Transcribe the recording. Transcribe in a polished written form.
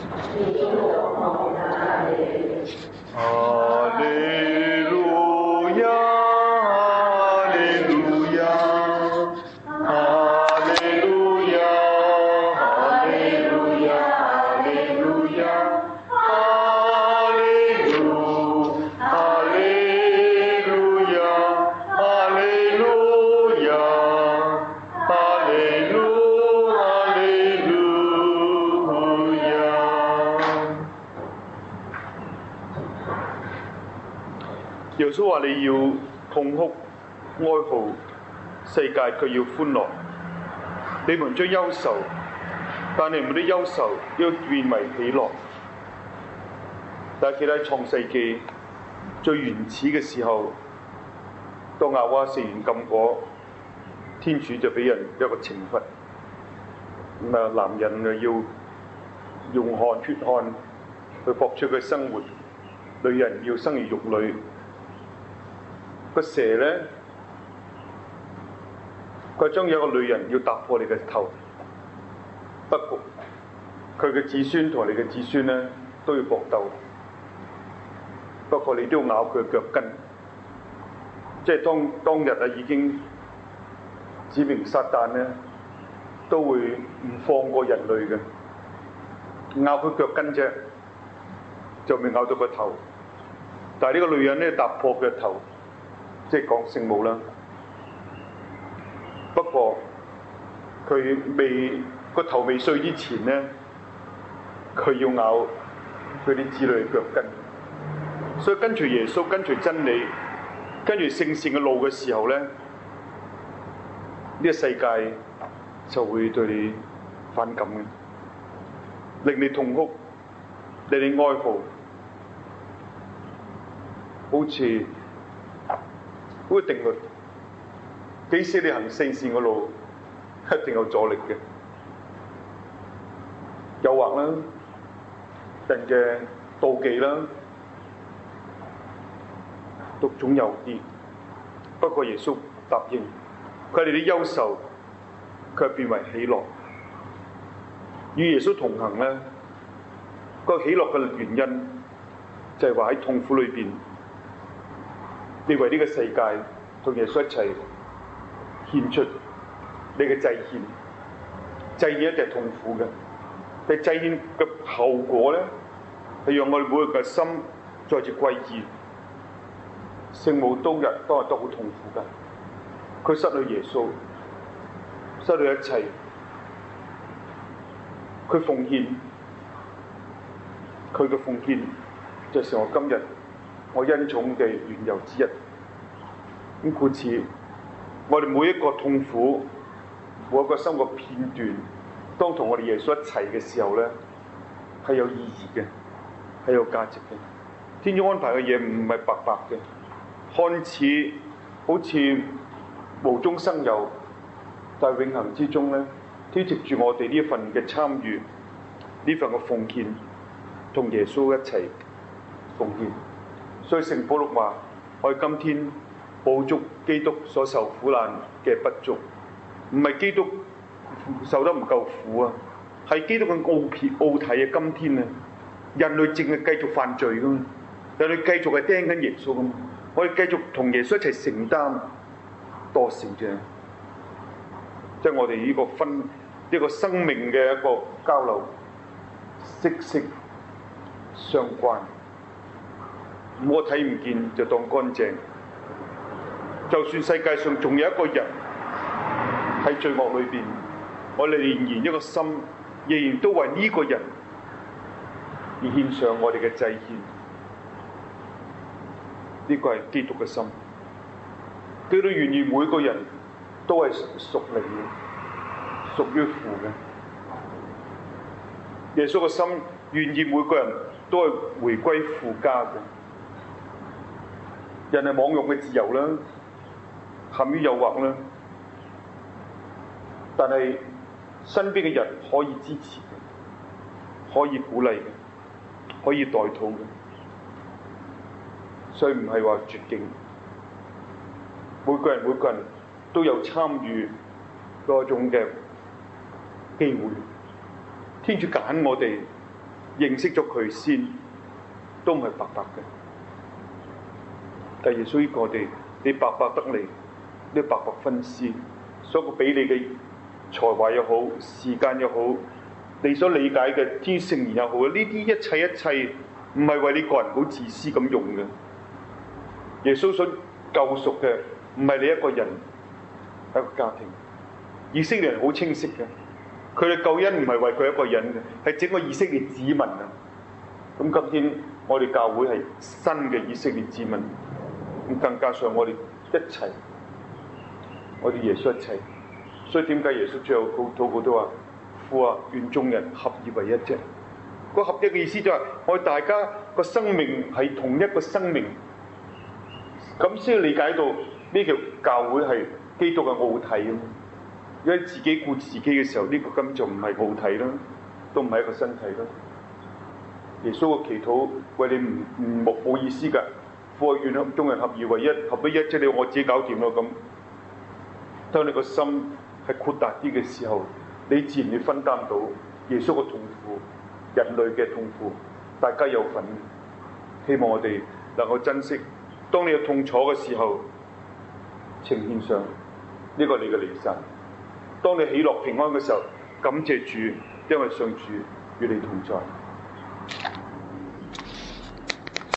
哈利路亞，哈利路亞，哈利路亞，哈利路亞，哈利路亞，哈利路，哈利路亞，哈利路亞，哈利路，哈利路亞。耶穌話：你要痛哭哀號，世界卻要歡樂。你們將憂愁，但你們的憂愁要變為喜樂。大家記得喺創世記最原始嘅時候，當亞娃食完禁果，天主就俾人一個懲罰。男人啊要用血汗去搏出佢生活，女人要生兒育女。個蛇呢，佢將有一個女人要踏破你嘅頭，不過佢嘅子孫同你嘅子孫呢都要搏鬥，不過你都要咬佢嘅腳跟，即係當日啊已經指明撒旦呢都會唔放過人類嘅，咬佢腳跟啫，就未咬到個頭，但係呢個女人呢踏破佢嘅頭。即係講聖母啦，不過佢個頭未碎之前呢，佢要咬佢啲子女嘅腳跟，所以跟隨耶穌、跟隨真理、跟住聖善嘅路嘅時候呢，呢個世界就會對你反感嘅，令你痛哭，令你哀號，好似嗰個定律，幾時你行聖善嘅路，一定有阻力嘅，誘惑啦，人嘅妒忌啦，都總有啲。不過耶穌答應，佢哋啲憂愁，卻變為喜樂。與耶穌同行咧，個喜樂嘅原因就係話喺痛苦裏邊。你為呢個世界同耶穌一齊獻出你嘅祭獻，祭獻一定係痛苦嘅，但係祭獻嘅後果咧，係讓我哋每個人嘅心再次歸依。聖母當日都好痛苦㗎，佢失去耶穌，失去一切，佢奉獻，佢嘅奉獻就成為我今日我恩寵嘅緣由之一。咁故此，我哋每一個痛苦，每一個生活片段，當同我哋耶穌一齊嘅時候咧，係有意義嘅，係有價值嘅。天主安排嘅嘢唔係白白嘅，看似好似無中生有，但係永恆之中咧，天藉住我哋呢份嘅參與，呢份嘅奉獻，同耶穌一齊奉獻。所以聖保祿話：我哋今天補足基督所受苦難嘅不足，唔係基督受得唔夠苦啊，係基督嘅奧體啊！今天啊，人類淨係繼續犯罪噶嘛，人類繼續係釘緊耶穌噶嘛，我哋繼續同耶穌一齊承擔多少啫？即係我哋呢個生命嘅一個交流，息息相關。我睇唔見就當乾淨。就算世界上仲有一個人喺罪惡裏邊，我哋仍然一個心，仍然都為呢個人而獻上我哋嘅祭獻。呢個係基督嘅心，基督願意每個人都係屬靈嘅，屬於父嘅。耶穌嘅心願意每個人都係回歸父家嘅。人係妄用嘅自由啦，陷於誘惑啦，但係身邊嘅人可以支持嘅，可以鼓勵嘅，可以代禱嘅，所以唔係話絕境。每個人都有參與嗰種嘅機會。天主揀我哋， 認識咗佢先，都唔係白白嘅。但耶穌呢個我哋，你白白得嚟，你白白分施，所以俾你嘅才華又好，時間又好，你所理解嘅天聖言又好，呢啲一切唔係為你個人好自私咁用嘅。耶穌所救贖嘅唔係你一個人，係一個家庭。以色列人好清晰嘅，佢嘅救恩唔係為佢一個人嘅，係整個以色列子民啊。咁今天我哋教會係新嘅以色列子民，咁更加上我哋一齊，我哋耶穌一齊。所以點解耶穌最後禱告都話：父啊，願眾人合而為一啫。個合一嘅意思就係我哋大家個生命係同一個生命，咁先理解到呢條教會係基督嘅奧體啊！因為自己顧自己嘅時候，呢個根本就唔係奧體啦，都唔係一個身體啦。耶穌嘅祈禱為你冇意思㗎，父啊，願眾人合而為一，合一即係你我自己搞掂咯咁。當你個心係闊大啲嘅時候，你自然會分擔到耶穌嘅痛苦、人類嘅痛苦，大家有份。希望我哋能夠珍惜，當你有痛楚嘅時候，呈獻上呢個你嘅離散；當你喜樂平安嘅時候，感謝主，因為上主與你同在。